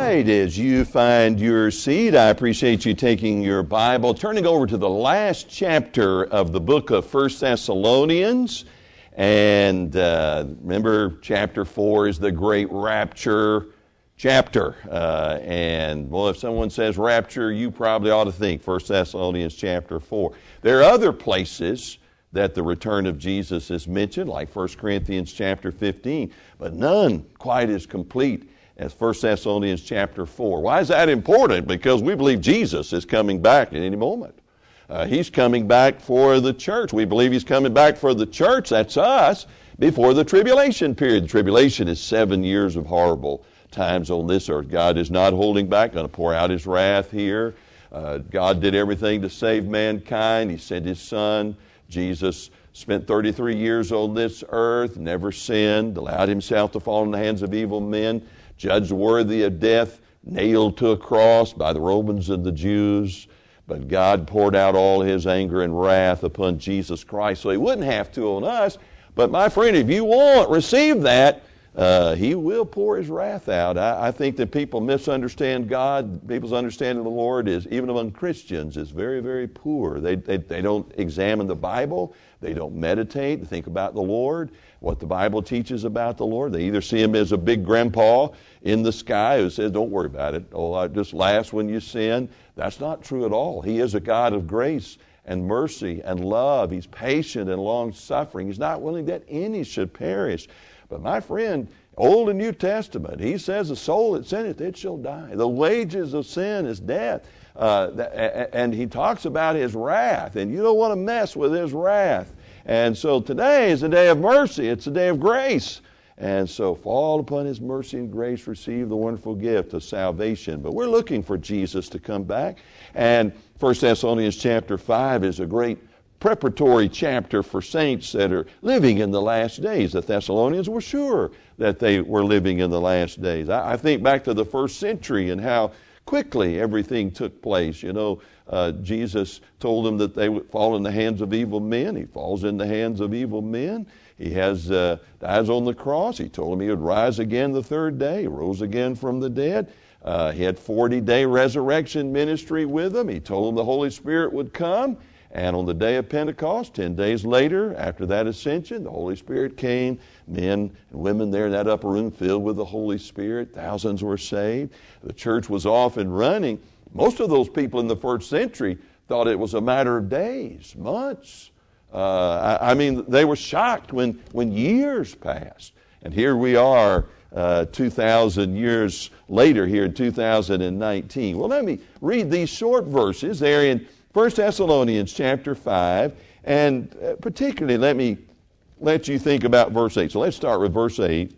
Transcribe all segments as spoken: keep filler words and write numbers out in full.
right, as you find your seat, I appreciate you taking your Bible, turning over to the last chapter of the book of First Thessalonians. And uh, remember, chapter four is the great rapture chapter. Uh, and, well, if someone says rapture, you probably ought to think First Thessalonians chapter four. There are other places that the return of Jesus is mentioned, like First Corinthians chapter fifteen, but none quite as complete as First Thessalonians chapter four. Why is that important? Because we believe Jesus is coming back at any moment. Uh, he's coming back for the church. We believe He's coming back for the church, that's us, before the tribulation period. The tribulation is seven years of horrible times on this earth. God is not holding back, going to pour out His wrath here. Uh, God did everything to save mankind. He sent His Son. Jesus spent thirty-three years on this earth, never sinned, allowed Himself to fall in the hands of evil men, judged worthy of death, nailed to a cross by the Romans and the Jews. But God poured out all His anger and wrath upon Jesus Christ, so He wouldn't have to on us. But my friend, if you want, receive that, uh, He will pour His wrath out. I, I think that people misunderstand God. People's understanding of the Lord is, even among Christians, is very, very poor. They, they, they don't examine the Bible. They don't meditate, think about the Lord, what the Bible teaches about the Lord. They either see Him as a big grandpa in the sky who says, don't worry about it. Oh, I just laughs when you sin. That's not true at all. He is a God of grace and mercy and love. He's patient and long-suffering. He's not willing that any should perish. But my friend, Old and New Testament, He says the soul that sinneth, it shall die. The wages of sin is death. Uh, and He talks about His wrath, and you don't want to mess with His wrath. And so today is a day of mercy. It's a day of grace. And so fall upon His mercy and grace, receive the wonderful gift of salvation. But we're looking for Jesus to come back. And First Thessalonians chapter five is a great preparatory chapter for saints that are living in the last days. The Thessalonians were sure that they were living in the last days. I, I think back to the first century and how quickly everything took place. You know, uh, Jesus told them that they would fall in the hands of evil men. He falls in the hands of evil men. He has uh, dies on the cross. He told them He would rise again the third day. He rose again from the dead. Uh, he had forty-day resurrection ministry with them. He told them the Holy Spirit would come. And on the day of Pentecost, ten days later, after that ascension, the Holy Spirit came. Men and women there in that upper room filled with the Holy Spirit. Thousands were saved. The church was off and running. Most of those people in the first century thought it was a matter of days, months. Uh, I, I mean, they were shocked when, when years passed. And here we are uh, two thousand years later here in two thousand nineteen. Well, let me read these short verses there in First Thessalonians chapter five, and particularly let me let you think about verse eight. So let's start with verse eight.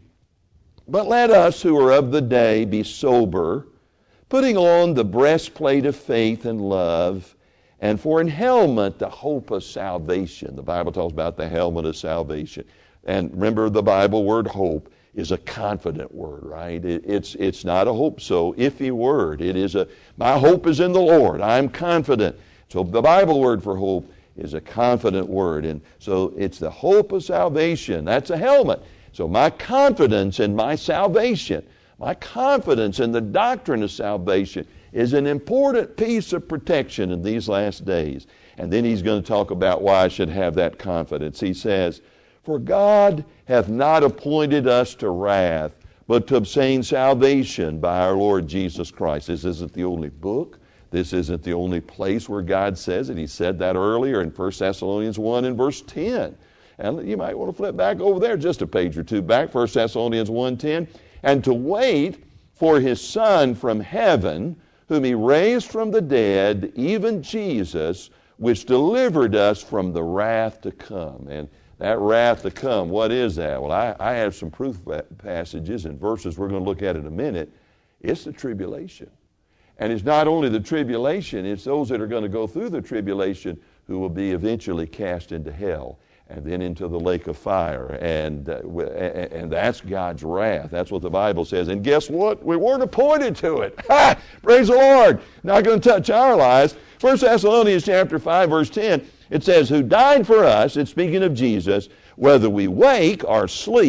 But let us who are of the day be sober, putting on the breastplate of faith and love, and for an helmet the hope of salvation. The Bible talks about the helmet of salvation. And remember, the Bible word hope is a confident word, right? It, it's it's not a hope so iffy word. It is a, my hope is in the Lord. I'm confident. So the Bible word for hope is a confident word. And so it's the hope of salvation. That's a helmet. So my confidence in my salvation, my confidence in the doctrine of salvation is an important piece of protection in these last days. And then he's going to talk about why I should have that confidence. He says, for God hath not appointed us to wrath, but to obtain salvation by our Lord Jesus Christ. This isn't the only book. This isn't the only place where God says it. He said that earlier in First Thessalonians one and verse ten. And you might want to flip back over there just a page or two back, First Thessalonians one ten. And to wait for His Son from heaven, whom He raised from the dead, even Jesus, which delivered us from the wrath to come. And that wrath to come, what is that? Well, I, I have some proof passages and verses we're going to look at in a minute. It's the tribulation. And it's not only the tribulation, it's those that are going to go through the tribulation who will be eventually cast into hell and then into the lake of fire. And, uh, and that's God's wrath. That's what the Bible says. And guess what? We weren't appointed to it. Ha! Praise the Lord. Not going to touch our lives. First Thessalonians chapter five, verse ten, it says, who died for us, it's speaking of Jesus, whether we wake or sleep,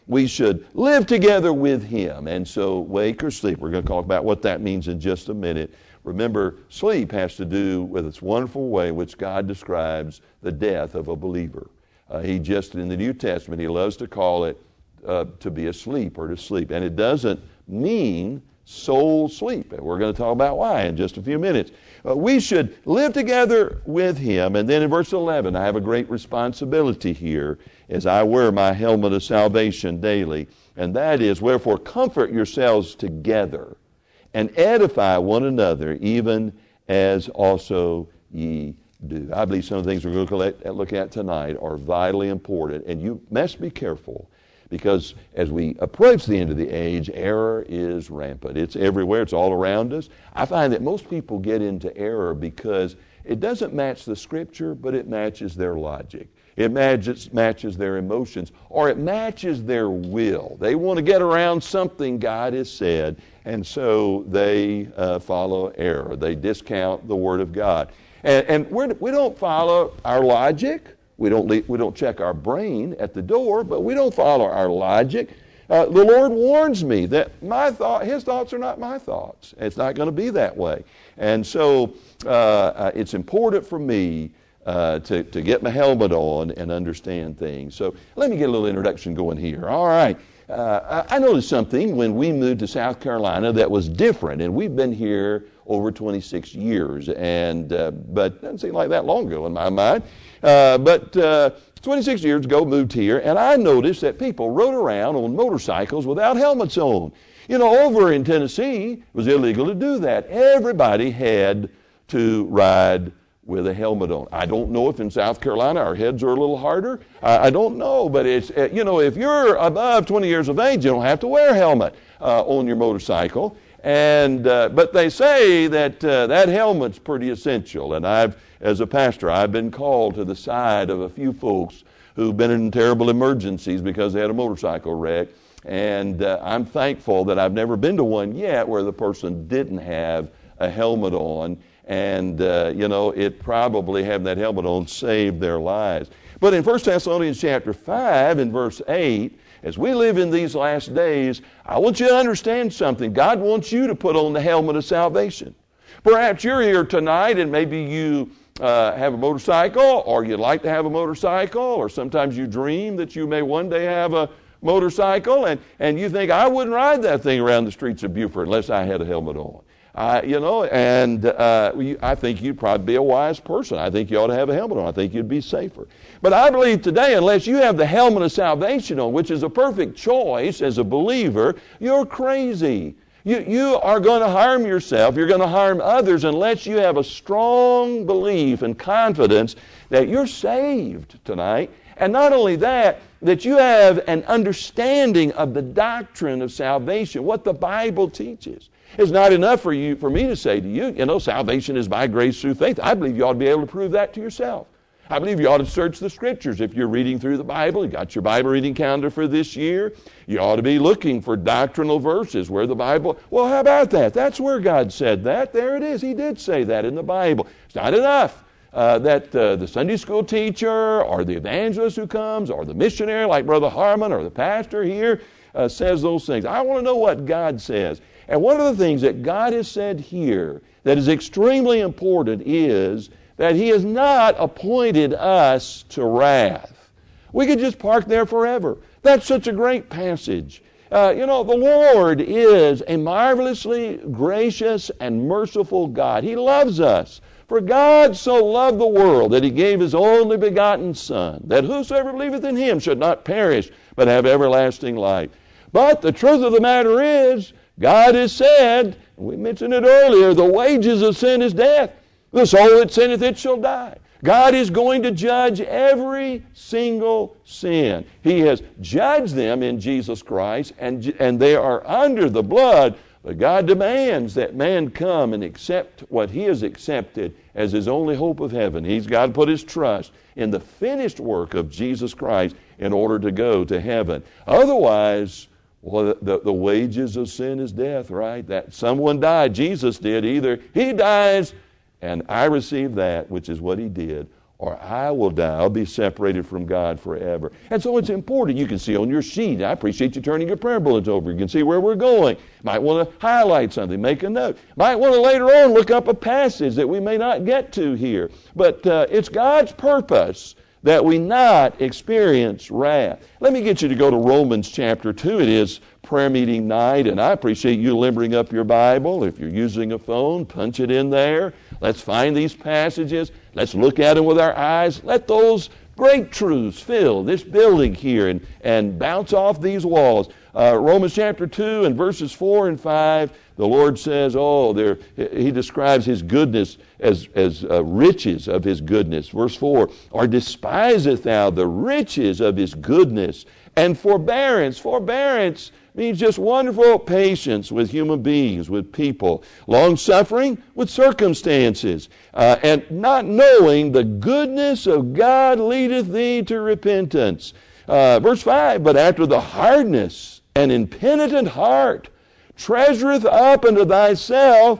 we should live together with him. And so wake or sleep, we're going to talk about what that means in just a minute. Remember, sleep has to do with its wonderful way in which God describes the death of a believer. Uh, he just, in the New Testament, he loves to call it uh, to be asleep or to sleep. And it doesn't mean soul sleep. And we're going to talk about why in just a few minutes. Uh, we should live together with him. And then in verse eleven, I have a great responsibility here as I wear my helmet of salvation daily. And that is, wherefore comfort yourselves together and edify one another, even as also ye do. I believe some of the things we're going to look at tonight are vitally important, and you must be careful, because as we approach the end of the age, error is rampant. It's everywhere. It's all around us. I find that most people get into error because it doesn't match the Scripture, but it matches their logic. It matches, matches their emotions, or it matches their will. They want to get around something God has said, and so they uh, follow error. They discount the Word of God. And, and we're, we don't follow our logic. We don't, leave, we don't check our brain at the door, but we don't follow our logic. Uh, the Lord warns me that my thought, His thoughts are not my thoughts. It's not going to be that way. And so uh, uh, it's important for me Uh, to, to get my helmet on and understand things. So let me get a little introduction going here. All right. Uh, I noticed something when we moved to South Carolina that was different, and we've been here over twenty-six years, and uh, but it doesn't seem like that long ago in my mind. Uh, but uh, twenty-six years ago, moved here, and I noticed that people rode around on motorcycles without helmets on. You know, over in Tennessee, it was illegal to do that. Everybody had to ride with a helmet on. I don't know if in South Carolina our heads are a little harder. I, I don't know, but it's, uh, you know, if you're above twenty years of age, you don't have to wear a helmet uh, on your motorcycle. And uh, but they say that uh, that helmet's pretty essential. And I've, as a pastor, I've been called to the side of a few folks who've been in terrible emergencies because they had a motorcycle wreck. And uh, I'm thankful that I've never been to one yet where the person didn't have a helmet on. And, uh, you know, it probably having that helmet on saved their lives. But in First Thessalonians chapter five and verse eight, as we live in these last days, I want you to understand something. God wants you to put on the helmet of salvation. Perhaps you're here tonight and maybe you uh, have a motorcycle, or you'd like to have a motorcycle, or sometimes you dream that you may one day have a motorcycle, and, and you think, I wouldn't ride that thing around the streets of Beaufort unless I had a helmet on. Uh, you know, and uh, I think you'd probably be a wise person. I think you ought to have a helmet on. I think you'd be safer. But I believe today, unless you have the helmet of salvation on, which is a perfect choice as a believer, you're crazy. You, you are going to harm yourself. You're going to harm others unless you have a strong belief and confidence that you're saved tonight. And not only that, that you have an understanding of the doctrine of salvation, what the Bible teaches. It's not enough for you, for me to say to you, you know, salvation is by grace through faith. I believe you ought to be able to prove that to yourself. I believe you ought to search the Scriptures. If you're reading through the Bible, you got your Bible reading calendar for this year, you ought to be looking for doctrinal verses where the Bible, well, how about that? That's where God said that. There it is. He did say that in the Bible. It's not enough uh, that uh, the Sunday school teacher or the evangelist who comes or the missionary like Brother Harmon or the pastor here uh, says those things. I want to know what God says. And one of the things that God has said here that is extremely important is that He has not appointed us to wrath. We could just park there forever. That's such a great passage. Uh, you know, the Lord is a marvelously gracious and merciful God. He loves us. For God so loved the world that He gave His only begotten Son, that whosoever believeth in Him should not perish, but have everlasting life. But the truth of the matter is, God has said, and we mentioned it earlier, the wages of sin is death. The soul that sinneth, it shall die. God is going to judge every single sin. He has judged them in Jesus Christ, and, and they are under the blood. But God demands that man come and accept what he has accepted as his only hope of heaven. He's got to put his trust in the finished work of Jesus Christ in order to go to heaven. Otherwise, well, the, the wages of sin is death, right? That someone died. Jesus did. Either He dies and I receive that, which is what He did, or I will die. I'll be separated from God forever. And so it's important. You can see on your sheet. I appreciate you turning your prayer bullets over. You can see where we're going. Might want to highlight something, make a note. Might want to later on look up a passage that we may not get to here. But uh, it's God's purpose that we not experience wrath. Let me get you to go to Romans chapter two. It is prayer meeting night, and I appreciate you limbering up your Bible. If you're using a phone, punch it in there. Let's find these passages. Let's look at them with our eyes. Let those great truths fill this building here and, and bounce off these walls. Uh, Romans chapter two and verses four and five, the Lord says, oh, there, he describes his goodness as, as uh, riches of his goodness. Verse four, or despiseth thou the riches of his goodness and forbearance. Forbearance means just wonderful patience with human beings, with people. Long-suffering with circumstances. Uh, and not knowing the goodness of God leadeth thee to repentance. Uh, verse five, but after the hardness and impenitent heart treasureth up unto thyself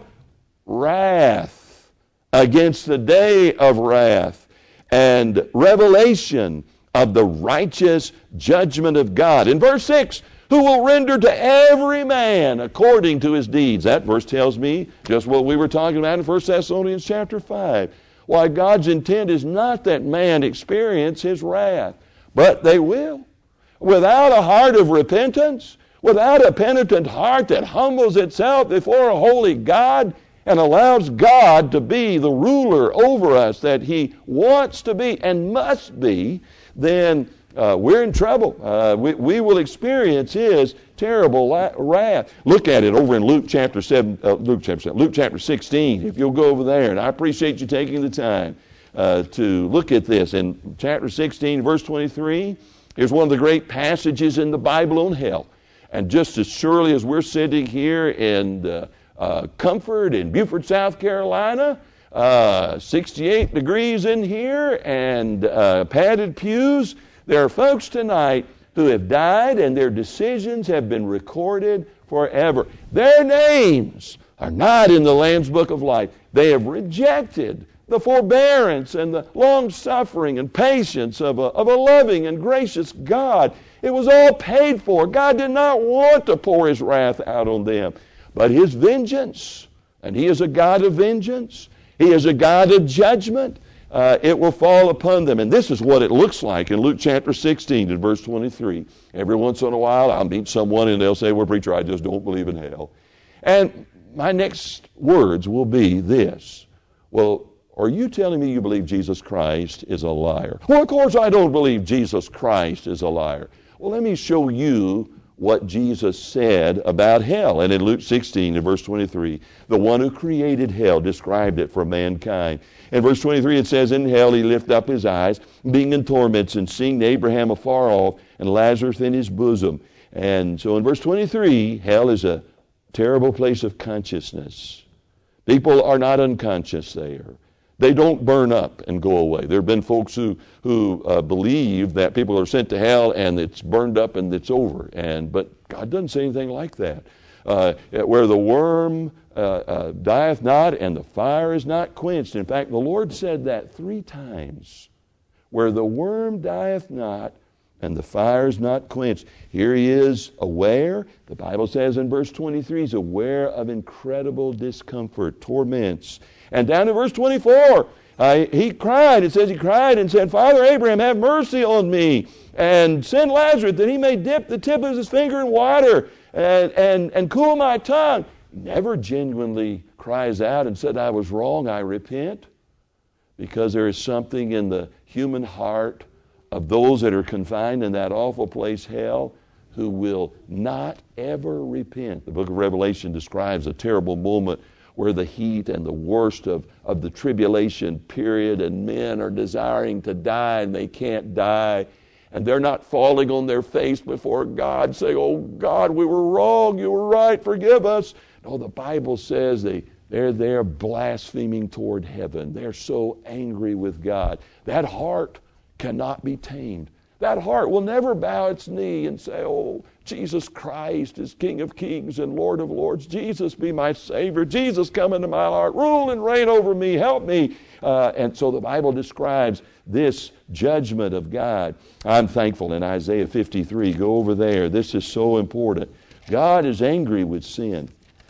wrath against the day of wrath and revelation of the righteous judgment of God. In verse six, who will render to every man according to his deeds. That verse tells me just what we were talking about in First Thessalonians chapter five. Why God's intent is not that man experience his wrath, but they will. Without a heart of repentance, without a penitent heart that humbles itself before a holy God and allows God to be the ruler over us that he wants to be and must be, then uh, we're in trouble. Uh, we, we will experience his terrible la- wrath. Look at it over in Luke chapter seven, uh, Luke chapter seven, Luke chapter sixteen. If you'll go over there, and I appreciate you taking the time uh, to look at this. In chapter sixteen, verse twenty-three, here's one of the great passages in the Bible on hell. And just as surely as we're sitting here in uh, uh, comfort in Beaufort, South Carolina, uh, sixty-eight degrees in here and uh, padded pews, there are folks tonight who have died and their decisions have been recorded forever. Their names are not in the Lamb's Book of Life. They have rejected the forbearance and the long-suffering and patience of a, of a loving and gracious God. It was all paid for. God did not want to pour his wrath out on them. But his vengeance, and he is a God of vengeance, he is a God of judgment, uh, it will fall upon them. And this is what it looks like in Luke chapter sixteen and verse twenty-three. Every once in a while I'll meet someone and they'll say, well, preacher, I just don't believe in hell. And my next words will be this. Well, are you telling me you believe Jesus Christ is a liar? Well, of course I don't believe Jesus Christ is a liar. Well, let me show you what Jesus said about hell. And in Luke sixteen, in verse twenty-three, the one who created hell described it for mankind. In verse twenty-three, it says, in hell he lifted up his eyes, being in torments, and seeing Abraham afar off, and Lazarus in his bosom. And so in verse twenty-three, hell is a terrible place of consciousness. People are not unconscious there. They don't burn up and go away. There have been folks who who uh, believe that people are sent to hell and it's burned up and it's over. And but God doesn't say anything like that. Uh, where the worm uh, uh, dieth not and the fire is not quenched. In fact, the Lord said that three times. Where the worm dieth not and the fire is not quenched. Here he is aware. The Bible says in verse twenty-three, he's aware of incredible discomfort, torments. And down in verse twenty-four, uh, he cried. It says he cried and said, Father Abraham, have mercy on me, and send Lazarus that he may dip the tip of his finger in water and, and, and cool my tongue. Never genuinely cries out and said, I was wrong, I repent. Because there is something in the human heart of those that are confined in that awful place, hell, who will not ever repent. The book of Revelation describes a terrible moment where the heat and the worst of, of the tribulation period, and men are desiring to die and they can't die, and they're not falling on their face before God saying, oh God, we were wrong, you were right, forgive us. No, the Bible says they, they're there blaspheming toward heaven. They're so angry with God. That heart cannot be tamed. That heart will never bow its knee and say, oh, Jesus Christ is King of Kings and Lord of Lords. Jesus be my Savior. Jesus come into my heart. Rule and reign over me. Help me. Uh, and so the Bible describes this judgment of God. I'm thankful in Isaiah fifty-three. Go over there. This is so important. God is angry with sin.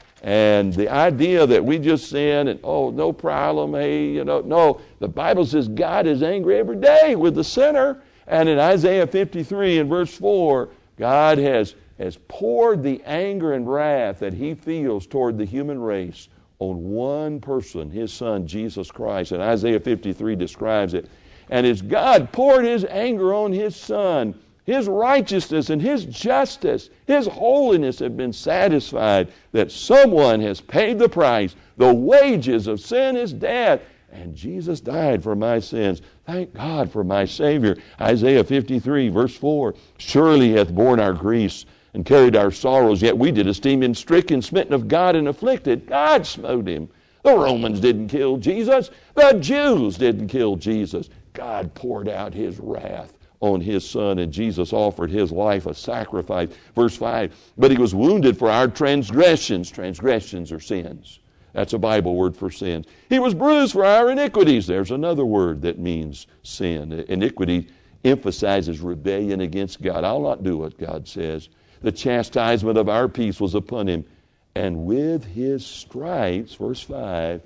And the idea that we just sin and, oh, no problem, hey, you know, no. The Bible says God is angry every day with the sinner. And in Isaiah fifty-three in verse four, God has, has poured the anger and wrath that He feels toward the human race on one person, His Son, Jesus Christ. And Isaiah fifty-three describes it. And as God poured His anger on His Son, His righteousness and His justice, His holiness have been satisfied that someone has paid the price. The wages of sin is death. And Jesus died for my sins. Thank God for my Savior. Isaiah fifty-three, verse four. Surely He hath borne our griefs and carried our sorrows, yet we did esteem Him stricken, smitten of God, and afflicted. God smote Him. The Romans didn't kill Jesus. The Jews didn't kill Jesus. God poured out His wrath on His Son, and Jesus offered His life a sacrifice. Verse five, but He was wounded for our transgressions. Transgressions are sins. That's a Bible word for sins. He was bruised for our iniquities. There's another word that means sin. Iniquity emphasizes rebellion against God. I'll not do what God says. The chastisement of our peace was upon Him, and with His stripes, verse five,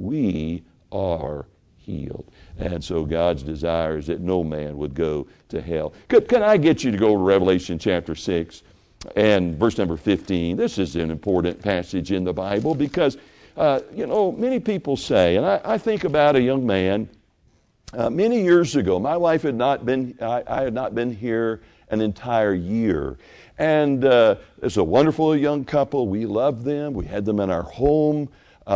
we are healed. And so God's desire is that no man would go to hell. Could, can I get you to go to Revelation chapter six and verse number fifteen? This is an important passage in the Bible because, uh, you know, many people say, and I, I think about a young man, uh, many years ago, my wife had not been, I, I had not been here an entire year. And uh, it's a wonderful young couple. We loved them. We had them in our home.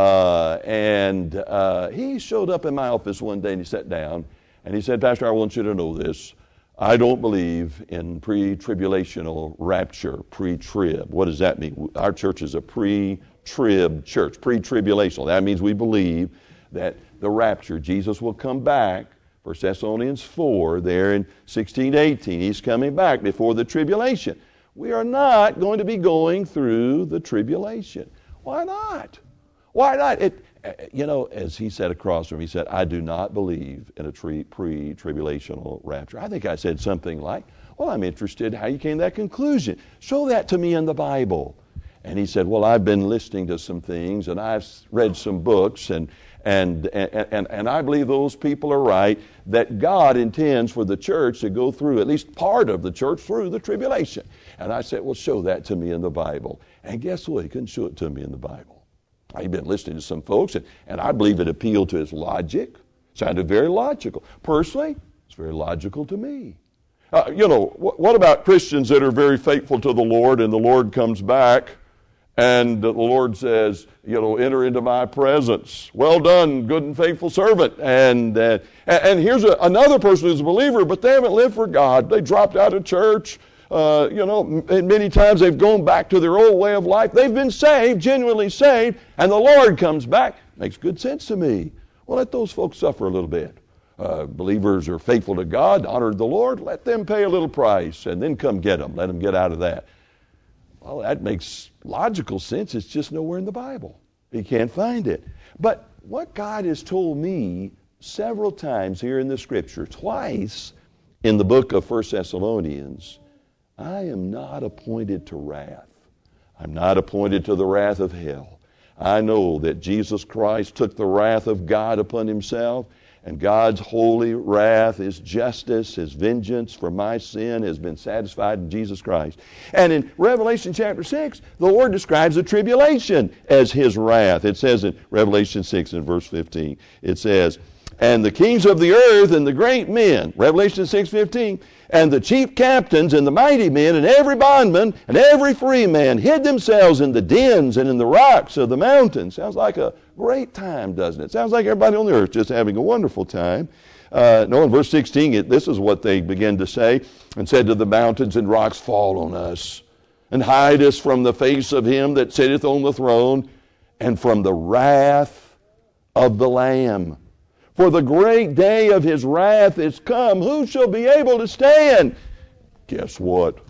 Uh, and uh, he showed up in my office one day and he sat down and he said, Pastor, I want you to know this. I don't believe in pre-tribulational rapture, pre-trib. What does that mean? Our church is a pre-trib church, pre-tribulational. That means we believe that the rapture, Jesus will come back. First Thessalonians four, there in sixteen, eighteen, He's coming back before the tribulation. We are not going to be going through the tribulation. Why not? Why not? It, you know, as he said across from me, he said, I do not believe in a tre- pre-tribulational rapture. I think I said something like, well, I'm interested how you came to that conclusion. Show that to me in the Bible. And he said, well, I've been listening to some things and I've read some books and and and, and, and I believe those people are right, that God intends for the church to go through, at least part of the church, through the tribulation. And I said, well, show that to me in the Bible. And guess what? He couldn't show it to me in the Bible. I've been listening to some folks, and, and I believe it appealed to his logic. Sounded very logical. Personally, it's very logical to me. Uh, you know, wh- what about Christians that are very faithful to the Lord, and the Lord comes back, and the Lord says, you know, enter into my presence. Well done, good and faithful servant. And uh, and here's a, another person who's a believer, but they haven't lived for God. They dropped out of church. Uh, you know, and many times they've gone back to their old way of life. They've been saved, genuinely saved, and the Lord comes back. Makes good sense to me. Well, let those folks suffer a little bit. Uh, believers are faithful to God, honored the Lord. Let them pay a little price, and then come get them. Let them get out of that. Well, that makes logical sense. It's just nowhere in the Bible. You can't find it. But what God has told me several times here in the Scripture, twice in the book of First Thessalonians, I am not appointed to wrath. I'm not appointed to the wrath of hell. I know that Jesus Christ took the wrath of God upon Himself, and God's holy wrath, His justice, His vengeance for my sin has been satisfied in Jesus Christ. And in Revelation chapter six, the Lord describes the tribulation as His wrath. It says in Revelation six and verse fifteen, it says, and the kings of the earth and the great men, Revelation six fifteen, and the chief captains and the mighty men and every bondman and every free man hid themselves in the dens and in the rocks of the mountains. Sounds like a great time, doesn't it? Sounds like everybody on the earth just having a wonderful time. Uh, no, in verse sixteen, it, this is what they begin to say, and said to the mountains and rocks, fall on us, and hide us from the face of Him that sitteth on the throne, and from the wrath of the Lamb. For the great day of His wrath is come. Who shall be able to stand? Guess what?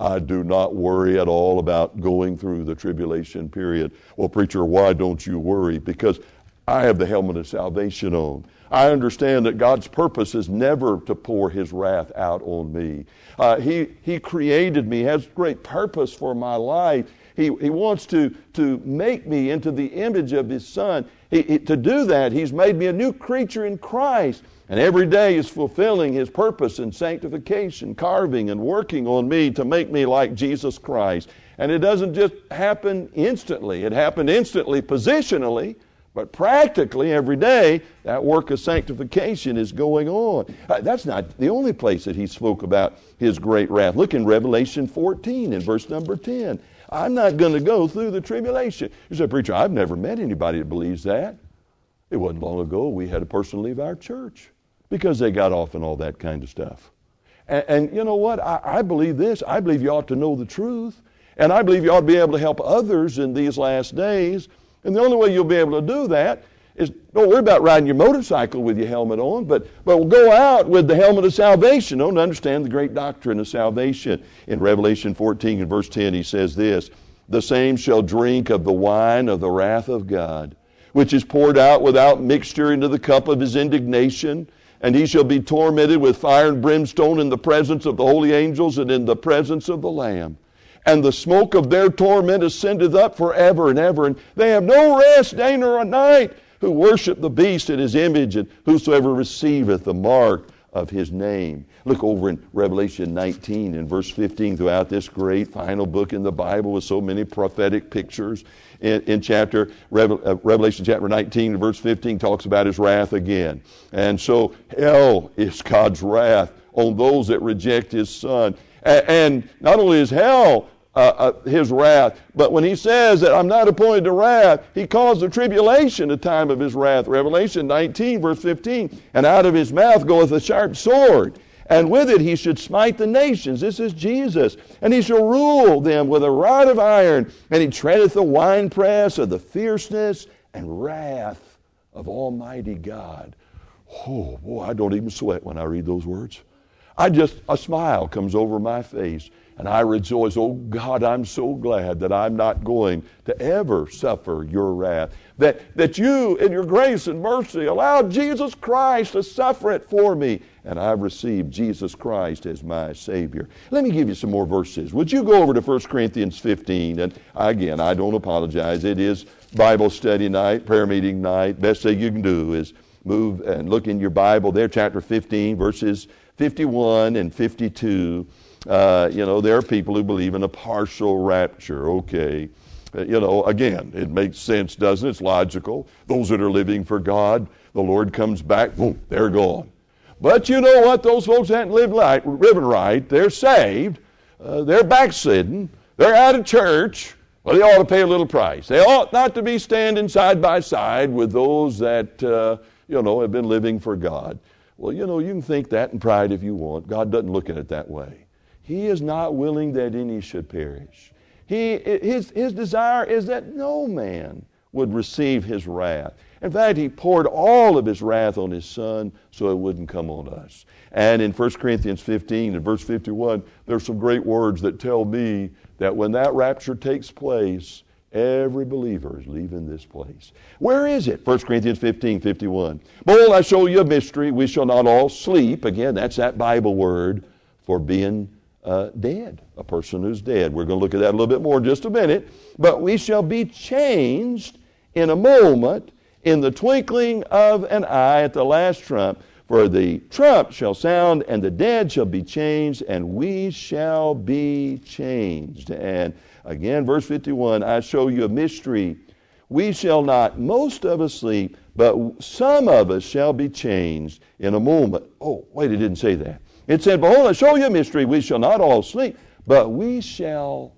I do not worry at all about going through the tribulation period. Well, preacher, why don't you worry? Because I have the helmet of salvation on. I understand that God's purpose is never to pour His wrath out on me. Uh, he, he created me, has great purpose for my life. He, he wants to, to make me into the image of His Son. He, he, to do that, He's made me a new creature in Christ. And every day is fulfilling His purpose in sanctification, carving and working on me to make me like Jesus Christ. And it doesn't just happen instantly. It happened instantly positionally, but practically every day that work of sanctification is going on. Uh, that's not the only place that He spoke about His great wrath. Look in Revelation fourteen in verse number ten. I'm not going to go through the tribulation. You say, preacher, I've never met anybody that believes that. It wasn't long ago we had a person leave our church because they got off on all that kind of stuff. And, and you know what? I, I believe this. I believe you ought to know the truth. And I believe you ought to be able to help others in these last days. And the only way you'll be able to do that is, don't worry about riding your motorcycle with your helmet on, but, but we'll go out with the helmet of salvation. Don't understand the great doctrine of salvation. In Revelation fourteen and verse ten, he says this, the same shall drink of the wine of the wrath of God, which is poured out without mixture into the cup of His indignation. And he shall be tormented with fire and brimstone in the presence of the holy angels and in the presence of the Lamb. And the smoke of their torment ascendeth up forever and ever. And they have no rest day nor night who worship the beast in his image, and whosoever receiveth the mark of his name. Look over in Revelation nineteen and verse fifteen, throughout this great final book in the Bible with so many prophetic pictures. In, in chapter uh, Revelation chapter nineteen, verse fifteen, talks about His wrath again. And so hell is God's wrath on those that reject His Son. And, and not only is hell uh, uh, His wrath, but when He says that I'm not appointed to wrath, He calls the tribulation a time of His wrath. Revelation nineteen, verse fifteen, and out of His mouth goeth a sharp sword, and with it He should smite the nations. This is Jesus. And He shall rule them with a rod of iron, and He treadeth the winepress of the fierceness and wrath of Almighty God. Oh, boy, I don't even sweat when I read those words. I just, a smile comes over my face, and I rejoice. Oh, God, I'm so glad that I'm not going to ever suffer your wrath. That, that you, in your grace and mercy, allowed Jesus Christ to suffer it for me. And I've received Jesus Christ as my Savior. Let me give you some more verses. Would you go over to First Corinthians fifteen? And again, I don't apologize. It is Bible study night, prayer meeting night. Best thing you can do is move and look in your Bible there, chapter fifteen, verses fifty-one and fifty-two. Uh, you know, there are people who believe in a partial rapture. Okay. Uh, you know, again, it makes sense, doesn't it? It's logical. Those that are living for God, the Lord comes back, boom, they're gone. But you know what? Those folks haven't lived right, living right. They're saved. Uh, they're backslidden. They're out of church. Well, they ought to pay a little price. They ought not to be standing side by side with those that, uh, you know, have been living for God. Well, you know, you can think that in pride if you want. God doesn't look at it that way. He is not willing that any should perish. He, his, his desire is that no man would receive His wrath. In fact, He poured all of His wrath on His Son so it wouldn't come on us. And in First Corinthians fifteen and verse fifty-one, there's some great words that tell me that when that rapture takes place, every believer is leaving this place. Where is it? First Corinthians fifteen, fifty-one. Behold, I show you a mystery. We shall not all sleep. Again, that's that Bible word for being uh, dead. A person who's dead. We're going to look at that a little bit more in just a minute. But we shall be changed in a moment, in the twinkling of an eye, at the last trump. For the trump shall sound, and the dead shall be changed, and we shall be changed. And again, verse fifty-one, I show you a mystery. We shall not, most of us sleep, but some of us shall be changed in a moment. Oh, wait, it didn't say that. It said, behold, I show you a mystery. We shall not all sleep, but we shall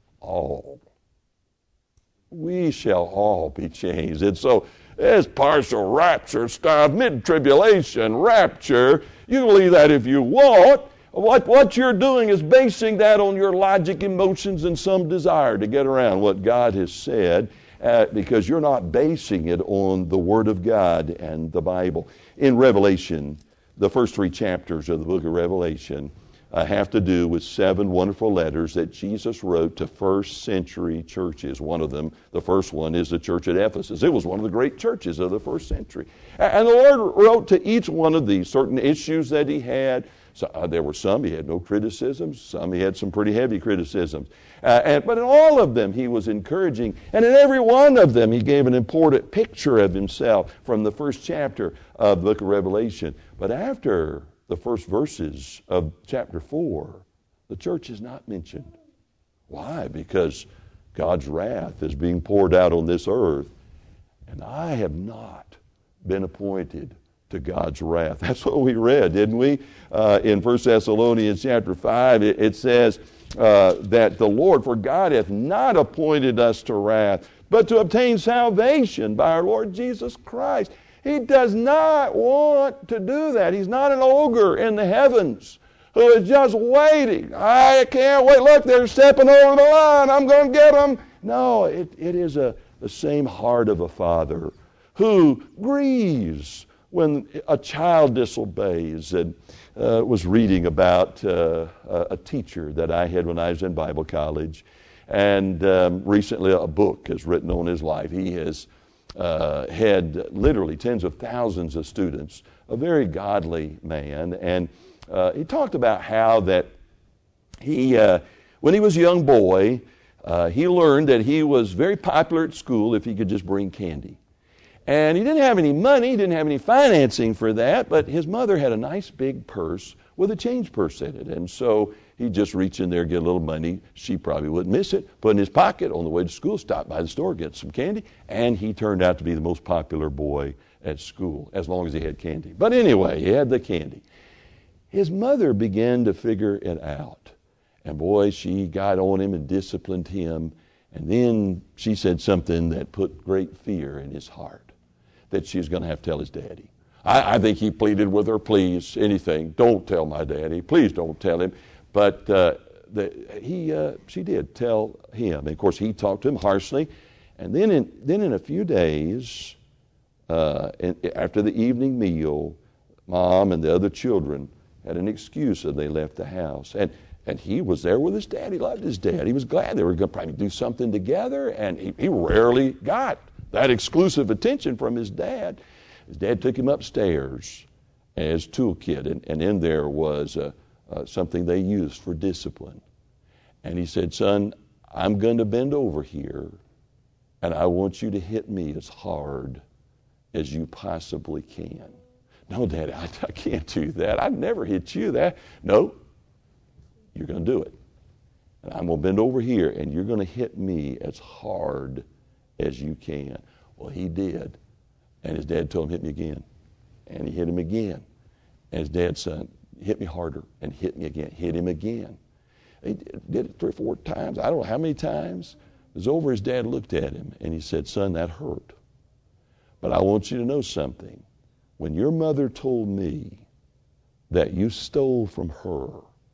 all. We shall all be changed. And so, there's partial rapture stuff, mid-tribulation rapture. You can leave that if you want. What, what you're doing is basing that on your logic, emotions, and some desire to get around what God has said, uh, because you're not basing it on the Word of God and the Bible. In Revelation, the first three chapters of the book of Revelation, uh, have to do with seven wonderful letters that Jesus wrote to first century churches. One of them, the first one, is the church at Ephesus. It was one of the great churches of the first century. And the Lord wrote to each one of these certain issues that he had. So, uh, there were some he had no criticisms, some he had some pretty heavy criticisms. Uh, and, but in all of them he was encouraging, and in every one of them he gave an important picture of himself from the first chapter of the book of Revelation. But after the first verses of chapter four, the church is not mentioned. Why? Because God's wrath is being poured out on this earth, and I have not been appointed to God's wrath. That's what we read, didn't we? Uh, in First Thessalonians chapter five, it, it says uh, that the Lord, for God hath not appointed us to wrath, but to obtain salvation by our Lord Jesus Christ. He does not want to do that. He's not an ogre in the heavens who is just waiting. I can't wait. Look, they're stepping over the line. I'm going to get them. No, it, it is a, the same heart of a father who grieves when a child disobeys. And uh, was reading about uh, a teacher that I had when I was in Bible college, and um, recently a book is written on his life. He has uh, had literally tens of thousands of students, a very godly man, and uh, he talked about how that he, uh, when he was a young boy, uh, he learned that he was very popular at school if he could just bring candy. And he didn't have any money, he didn't have any financing for that, but his mother had a nice big purse with a change purse in it. And so he'd just reach in there, get a little money. She probably wouldn't miss it. Put in his pocket on the way to school, stop by the store, get some candy. And he turned out to be the most popular boy at school, as long as he had candy. But anyway, he had the candy. His mother began to figure it out. And boy, she got on him and disciplined him. And then she said something that put great fear in his heart, that she was going to have to tell his daddy. I, I think he pleaded with her, please, anything, don't tell my daddy, please don't tell him. But uh, the, he, uh, she did tell him. And of course, he talked to him harshly. And then in, then in a few days, uh, in, after the evening meal, Mom and the other children had an excuse and they left the house. And And he was there with his dad. He loved his dad. He was glad they were going to probably do something together. And he, he rarely got that exclusive attention from his dad. His dad took him upstairs as toolkit. And, and in there was uh, uh, something they used for discipline. And he said, son, I'm going to bend over here. And I want you to hit me as hard as you possibly can. No, Daddy, I, I can't do that. I'd never hit you that. No. You're going to do it. And I'm going to bend over here, and you're going to hit me as hard as you can. Well, he did. And his dad told him, hit me again. And he hit him again. And his dad said, hit me harder, and hit me again. Hit him again. He did it three or four times. I don't know how many times. It was over. His dad looked at him, and he said, son, that hurt. But I want you to know something. When your mother told me that you stole from her,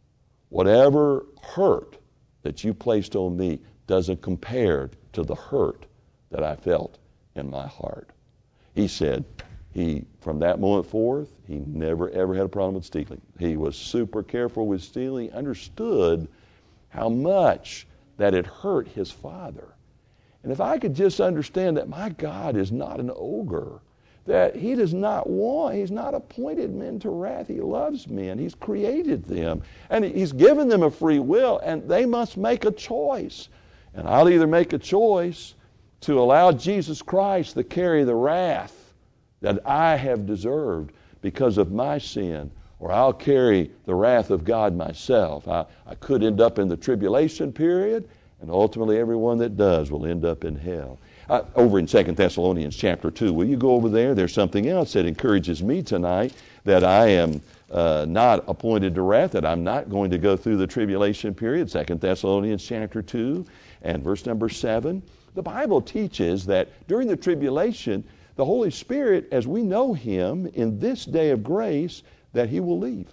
whatever hurt that you placed on me doesn't compare to the hurt that I felt in my heart. He said, he, from that moment forth, he never ever had a problem with stealing. He was super careful with stealing, understood how much that it hurt his father. And if I could just understand that my God is not an ogre, that he does not want, he's not appointed men to wrath. He loves men. He's created them. And he's given them a free will, and they must make a choice. And I'll either make a choice to allow Jesus Christ to carry the wrath that I have deserved because of my sin, or I'll carry the wrath of God myself. I, I could end up in the tribulation period, and ultimately everyone that does will end up in hell. Uh, over in Second Thessalonians chapter two, will you go over there? There's something else that encourages me tonight, that I am uh, not appointed to wrath, that I'm not going to go through the tribulation period. Second Thessalonians chapter two and verse number seven. The Bible teaches that during the tribulation, the Holy Spirit, as we know Him in this day of grace, that He will leave.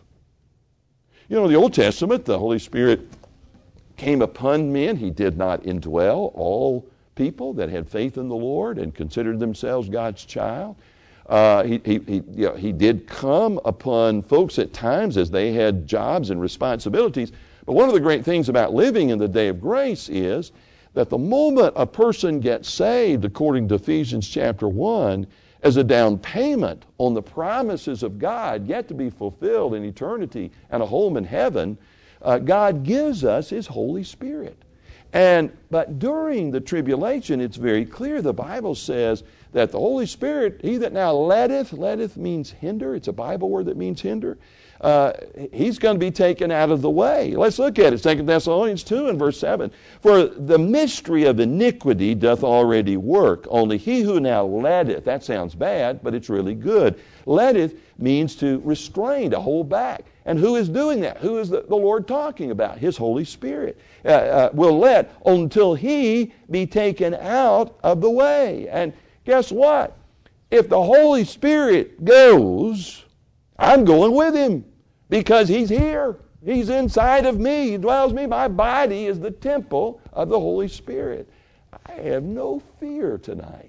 You know, in the Old Testament, the Holy Spirit came upon men. He did not indwell all people that had faith in the Lord and considered themselves God's child. Uh, he, he, he, you know, he did come upon folks at times as they had jobs and responsibilities. But one of the great things about living in the day of grace is that the moment a person gets saved, according to Ephesians chapter one, as a down payment on the promises of God yet to be fulfilled in eternity and a home in heaven, uh, God gives us His Holy Spirit. And but during the tribulation, it's very clear. The Bible says that the Holy Spirit, He that now letteth, letteth means hinder. It's a Bible word that means hinder. Uh, he's going to be taken out of the way. Let's look at it. Second Thessalonians two and verse seven. For the mystery of iniquity doth already work. Only he who now letteth, that sounds bad, but it's really good. Letteth means to restrain, to hold back. And who is doing that? Who is the, the Lord talking about? His Holy Spirit. Uh, uh, will let until He be taken out of the way. And guess what? If the Holy Spirit goes, I'm going with Him because He's here. He's inside of me. He dwells in me. My body is the temple of the Holy Spirit. I have no fear tonight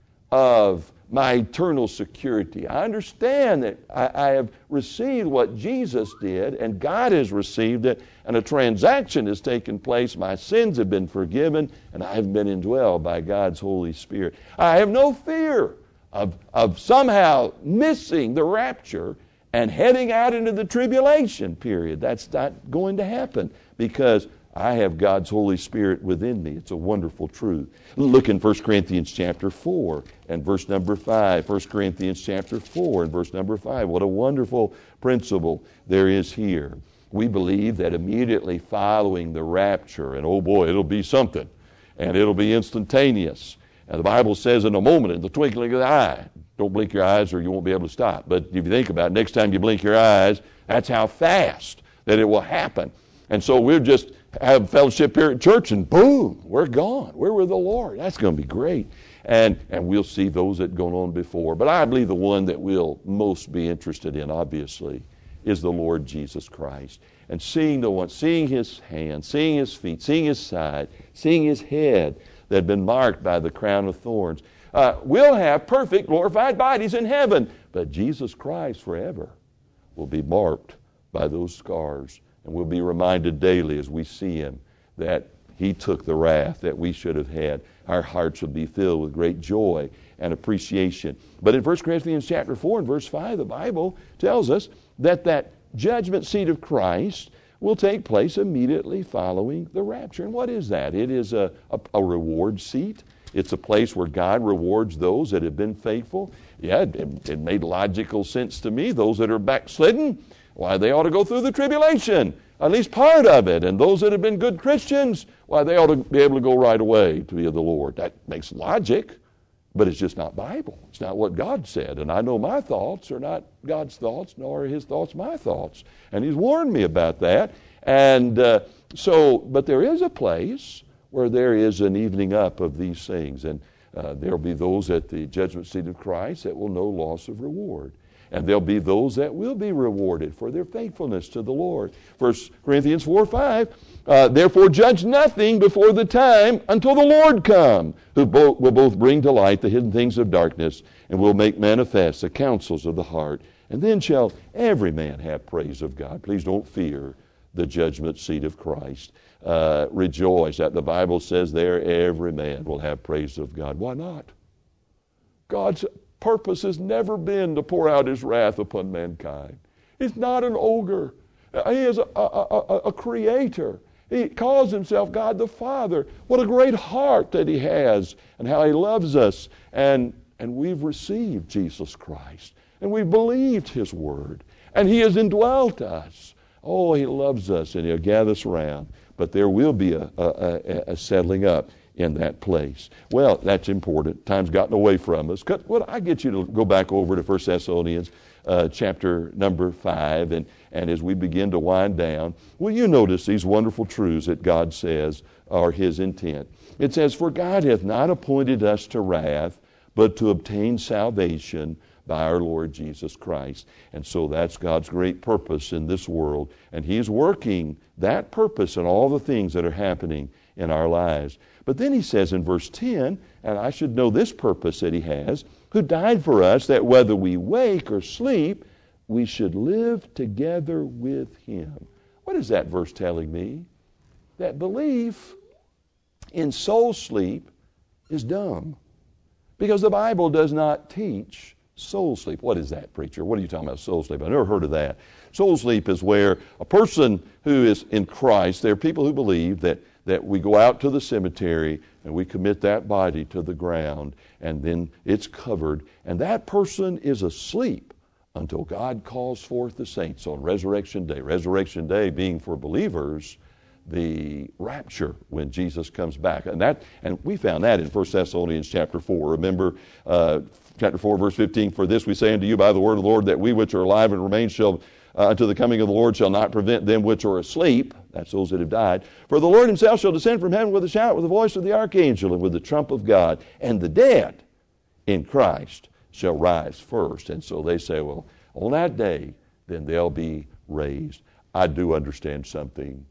of my eternal security. I understand that I, I have received what Jesus did, and God has received it, and a transaction has taken place. My sins have been forgiven, and I have been indwelled by God's Holy Spirit. I have no fear of, of somehow missing the rapture and heading out into the tribulation period. That's not going to happen because I have God's Holy Spirit within me. It's a wonderful truth. Look in First Corinthians chapter four and verse number five. First Corinthians chapter four and verse number five. What a wonderful principle there is here. We believe that immediately following the rapture, and oh boy, it'll be something, and it'll be instantaneous. And the Bible says in a moment, in the twinkling of the eye, don't blink your eyes or you won't be able to stop. But if you think about it, next time you blink your eyes, that's how fast that it will happen. And so we'll just have fellowship here at church and boom, we're gone. We're with the Lord. That's going to be great. And and we'll see those that have gone on before. But I believe the one that we'll most be interested in, obviously, is the Lord Jesus Christ. And seeing the one, seeing His hands, seeing His feet, seeing His side, seeing His head that had been marked by the crown of thorns. Uh, we'll have perfect glorified bodies in heaven. But Jesus Christ forever will be marked by those scars. And we'll be reminded daily as we see Him that He took the wrath that we should have had. Our hearts will be filled with great joy and appreciation. But in First Corinthians chapter four and verse five, the Bible tells us that that judgment seat of Christ will take place immediately following the rapture. And what is that? It is a, a, a reward seat. It's a place where God rewards those that have been faithful. Yeah, it, it made logical sense to me. Those that are backslidden, why, they ought to go through the tribulation, at least part of it. And those that have been good Christians, why, they ought to be able to go right away to be of the Lord. That makes logic, but it's just not Bible. It's not what God said. And I know my thoughts are not God's thoughts, nor are His thoughts my thoughts. And He's warned me about that. And uh, so, but there is a place where there is an evening up of these things. And uh, there will be those at the judgment seat of Christ that will know loss of reward. And there'll be those that will be rewarded for their faithfulness to the Lord. First Corinthians four five, uh, therefore judge nothing before the time until the Lord come, who bo- will both bring to light the hidden things of darkness and will make manifest the counsels of the heart. And then shall every man have praise of God. Please don't fear the judgment seat of Christ. Uh, rejoice that the Bible says there every man will have praise of God. Why not? God's purpose has never been to pour out His wrath upon mankind. He's not an ogre. He is a, a, a, a creator. He calls Himself God the Father. What a great heart that He has and how He loves us. And, and we've received Jesus Christ. And we've believed His Word. And He has indwelt us. Oh, He loves us and He'll gather us around. But there will be a, a, a, a settling up in that place. Well, that's important. Time's gotten away from us. Well, I get you to go back over to First Thessalonians uh, chapter number five, and, and as we begin to wind down, will you notice these wonderful truths that God says are His intent? It says, for God hath not appointed us to wrath, but to obtain salvation by our Lord Jesus Christ. And so that's God's great purpose in this world. And He's working that purpose in all the things that are happening in our lives. But then he says in verse ten, and I should know this purpose that he has, who died for us, that whether we wake or sleep, we should live together with him. What is that verse telling me? That belief in soul sleep is dumb. Because the Bible does not teach soul sleep. What is that, preacher? What are you talking about, soul sleep? I've never heard of that. Soul sleep is where a person who is in Christ, there are people who believe that, that we go out to the cemetery and we commit that body to the ground and then it's covered, and that person is asleep until God calls forth the saints on Resurrection Day. Resurrection Day being for believers the rapture when Jesus comes back. And that, and we found that in First Thessalonians chapter four. Remember, uh, chapter four, verse fifteen, for this we say unto you by the word of the Lord, that we which are alive and remain shall, uh, unto the coming of the Lord, shall not prevent them which are asleep. That's those that have died. For the Lord himself shall descend from heaven with a shout, with the voice of the archangel, and with the trump of God. And the dead in Christ shall rise first. And so they say, well, on that day, then they'll be raised. I do understand something.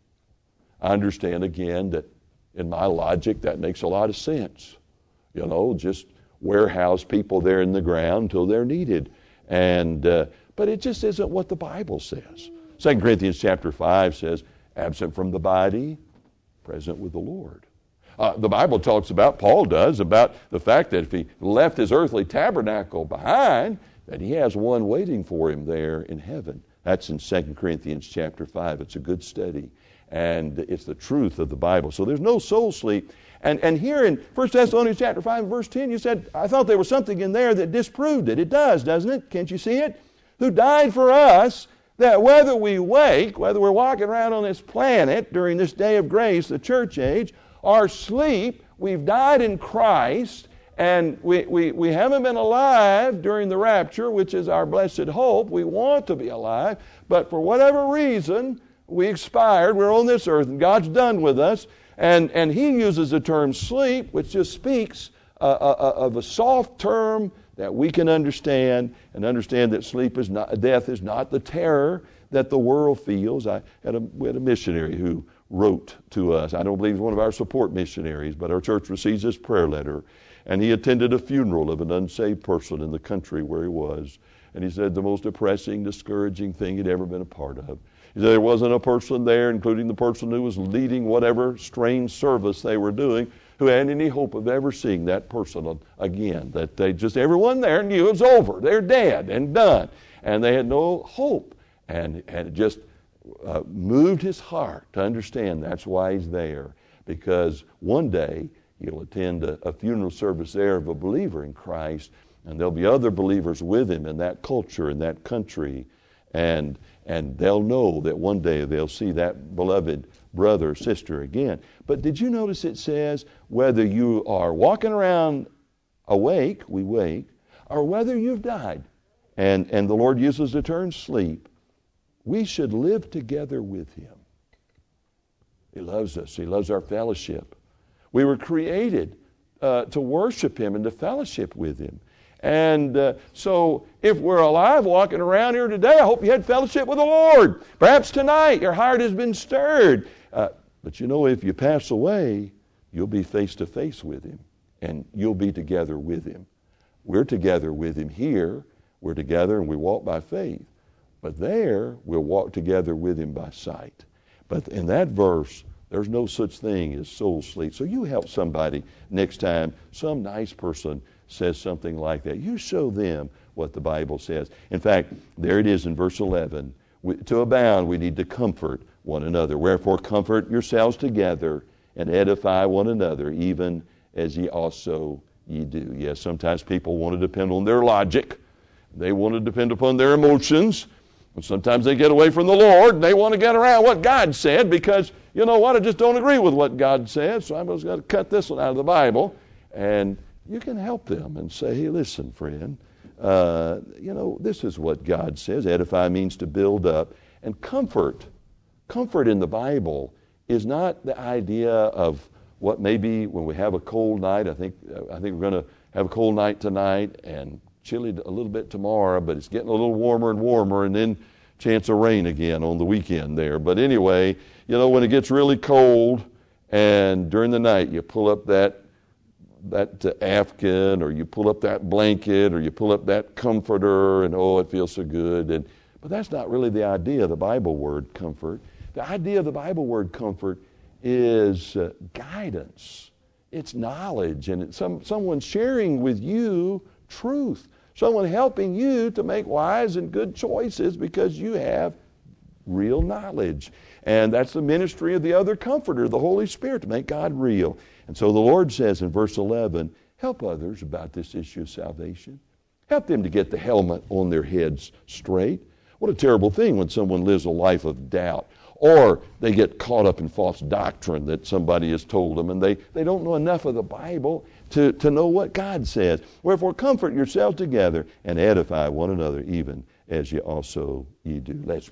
I understand again that in my logic that makes a lot of sense. You know, just warehouse people there in the ground until they're needed. And uh, but it just isn't what the Bible says. Second Corinthians chapter five says, absent from the body, present with the Lord. Uh, the Bible talks about, Paul does, about the fact that if he left his earthly tabernacle behind, that he has one waiting for him there in heaven. That's in Second Corinthians chapter five. It's a good study. And it's the truth of the Bible. So there's no soul sleep. And and here in First Thessalonians chapter five, verse ten, you said, I thought there was something in there that disproved it. It does, doesn't it? Can't you see it? Who died for us, that whether we wake, whether we're walking around on this planet during this day of grace, the church age, or sleep, we've died in Christ, and we, we, we haven't been alive during the rapture, which is our blessed hope. We want to be alive, but for whatever reason, we expired, we're on this earth, and God's done with us. And, and he uses the term sleep, which just speaks uh, uh, of a soft term that we can understand, and understand that sleep is not, death is not the terror that the world feels. I had a, we had a missionary who wrote to us. I don't believe he's one of our support missionaries, but our church receives his prayer letter. And he attended a funeral of an unsaved person in the country where he was. And he said the most depressing, discouraging thing he'd ever been a part of. He said there wasn't a person there, including the person who was leading whatever strange service they were doing, who had any hope of ever seeing that person again. That they just, everyone there knew it was over. They're dead and done. And they had no hope. And, and it just uh, moved his heart to understand that's why he's there. Because one day he'll attend a, a funeral service there of a believer in Christ, and there'll be other believers with him in that culture, in that country. And and they'll know that one day they'll see that beloved brother or sister again. But did you notice it says, whether you are walking around awake, we wake, or whether you've died, and, and the Lord uses the term sleep, we should live together with him. He loves us. He loves our fellowship. We were created uh, to worship him and to fellowship with him. And uh, so if we're alive walking around here today, I hope you had fellowship with the Lord. Perhaps tonight your heart has been stirred. Uh, but you know, if you pass away, you'll be face to face with him, and you'll be together with him. We're together with him here. We're together and we walk by faith. But there, we'll walk together with him by sight. But in that verse, there's no such thing as soul sleep. So you help somebody next time some nice person says something like that. You show them what the Bible says. In fact, there it is in verse eleven. We, to abound, we need to comfort one another. Wherefore, comfort yourselves together and edify one another, even as ye also ye do. Yes, sometimes people want to depend on their logic. They want to depend upon their emotions. And sometimes they get away from the Lord and they want to get around what God said because, you know what, I just don't agree with what God said, so I'm just going to cut this one out of the Bible. And you can help them and say, hey, listen, friend, uh, you know, this is what God says. Edify means to build up. And comfort, comfort in the Bible is not the idea of what maybe when we have a cold night. I think I think we're going to have a cold night tonight and chilly a little bit tomorrow, but it's getting a little warmer and warmer, and then chance of rain again on the weekend there. But anyway, you know, when it gets really cold and during the night you pull up that that uh, afghan, or you pull up that blanket, or you pull up that comforter, and oh, it feels so good. And but that's not really the idea of the Bible word comfort. The idea of the Bible word comfort is uh, guidance. It's knowledge, and it's some someone sharing with you truth. Someone helping you to make wise and good choices because you have real knowledge. And that's the ministry of the other comforter, the Holy Spirit, to make God real. And so the Lord says in verse eleven, help others about this issue of salvation. Help them to get the helmet on their heads straight. What a terrible thing when someone lives a life of doubt, or they get caught up in false doctrine that somebody has told them, and they, they don't know enough of the Bible to, to know what God says. Wherefore comfort yourselves together and edify one another, even as ye also ye do. Let's